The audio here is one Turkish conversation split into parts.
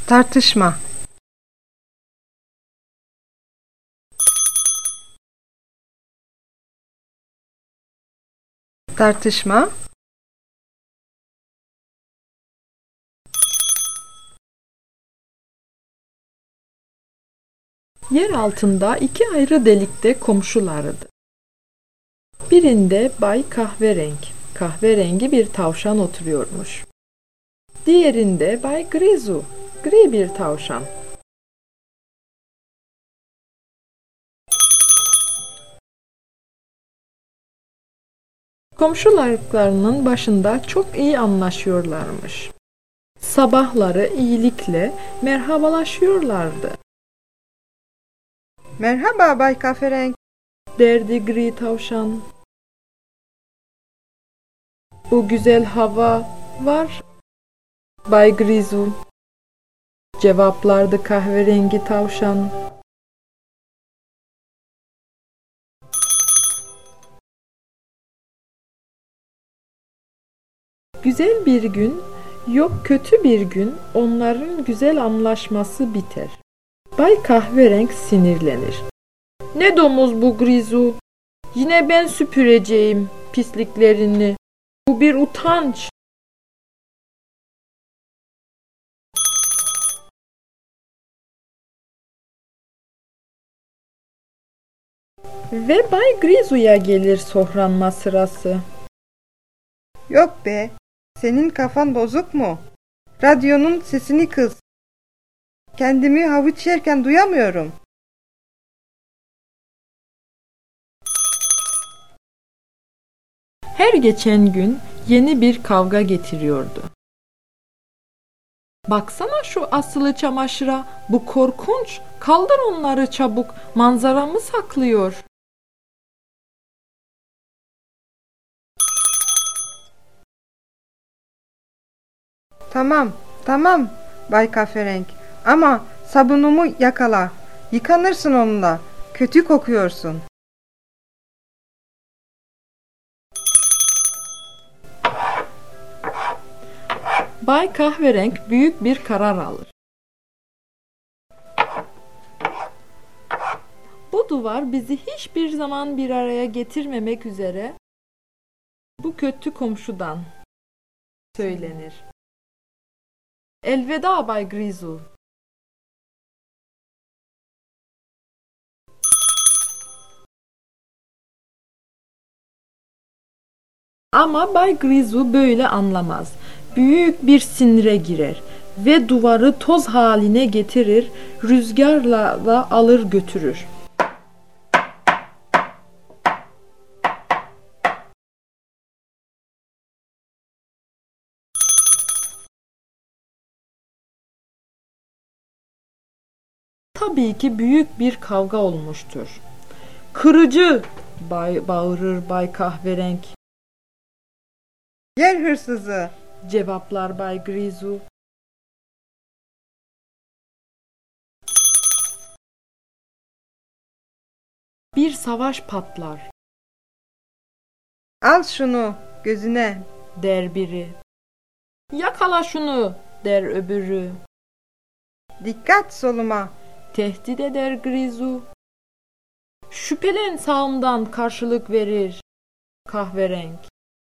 Tartışma. Tartışma. Yer altında iki ayrı delikte komşulardı. Birinde Bay kahverengi bir tavşan oturuyormuş. Diğerinde Bay Grizu, gri bir tavşan. Komşularının başında çok iyi anlaşıyorlarmış. Sabahları iyilikle merhabalaşıyorlardı. Merhaba Bay Kahverengi. Derdi gri tavşan. Bu güzel hava var, Bay Grizu. Cevaplardı kahverengi tavşan. Güzel bir gün, yok kötü bir gün onların güzel anlaşması biter. Bay Kahverengi sinirlenir. Ne domuz bu Grizu? Yine ben süpüreceğim pisliklerini. Bu bir utanç. Ve Bay Grizu'ya gelir sofranma sırası. Yok be, senin kafan bozuk mu? Radyonun sesini kıs. Kendimi havuç yerken duyamıyorum. Her geçen gün yeni bir kavga getiriyordu. Baksana şu asılı çamaşıra, bu korkunç. Kaldır onları çabuk, manzaramı saklıyor. Tamam Bay Kahverengi. Ama sabunumu yakala. Yıkanırsın onunla. Kötü kokuyorsun. Bay Kahverengi büyük bir karar alır. Bu duvar bizi hiçbir zaman bir araya getirmemek üzere bu kötü komşudan söylenir. Elveda Bay Grizu. Ama Bay Grizu böyle anlamaz. Büyük bir sinire girer ve duvarı toz haline getirir, rüzgarla da alır götürür. Tabii ki büyük bir kavga olmuştur. Kırıcı! Bağırır Bay Kahverengi. Yer hırsızı. Cevaplar Bay Grizu. Bir savaş patlar, Al şunu gözüne. der biri. Yakala şunu, der öbürü. Dikkat soluma. Tehdit eder Grizu. Şüphelen sağımdan, karşılık verir kahverengi.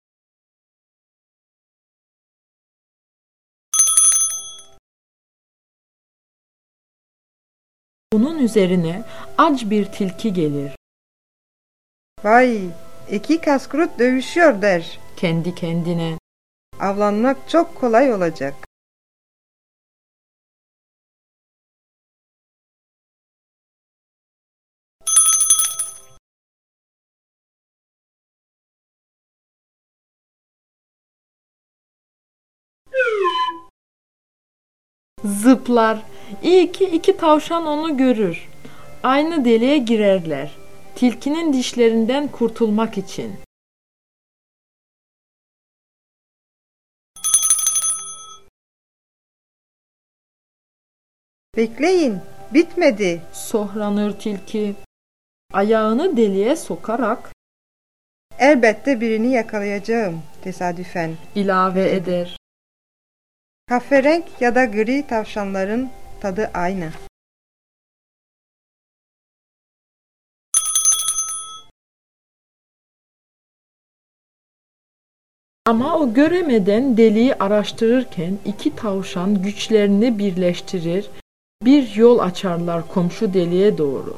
Bunun üzerine aç bir tilki gelir. Vay, iki kaskurut dövüşüyor der. Kendi kendine. Avlanmak çok kolay olacak. Zıplar. İyi ki iki tavşan onu görür. Aynı deliğe girerler. Tilkinin dişlerinden kurtulmak için. Bekleyin, bitmedi. Sohranır tilki. Ayağını deliğe sokarak Elbette birini yakalayacağım tesadüfen. ilave eder. Kahverengi ya da gri tavşanların tadı aynı. Ama o göremeden deliği araştırırken iki tavşan güçlerini birleştirir, bir yol açarlar komşu deliğe doğru.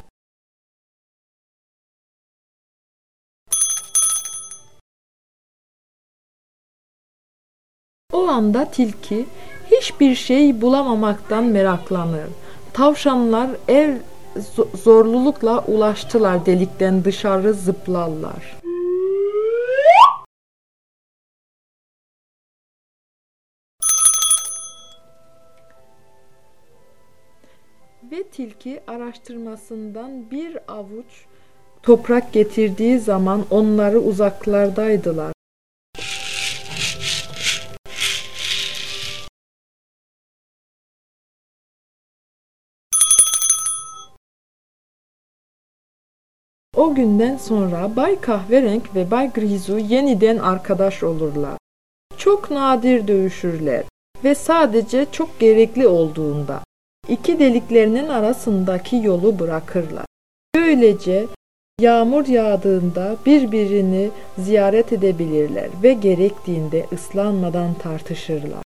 O anda tilki hiçbir şey bulamamaktan meraklanır. Tavşanlar zorlukla ulaştılar, delikten dışarı zıplarlar. Ve tilki araştırmasından bir avuç toprak getirdiği zaman onları uzaklardaydılar. O günden sonra Bay Kahverenk ve Bay Grizu yeniden arkadaş olurlar. Çok nadir dövüşürler ve sadece çok gerekli olduğunda iki deliklerinin arasındaki yolu bırakırlar. Böylece yağmur yağdığında birbirini ziyaret edebilirler ve gerektiğinde ıslanmadan tartışırlar.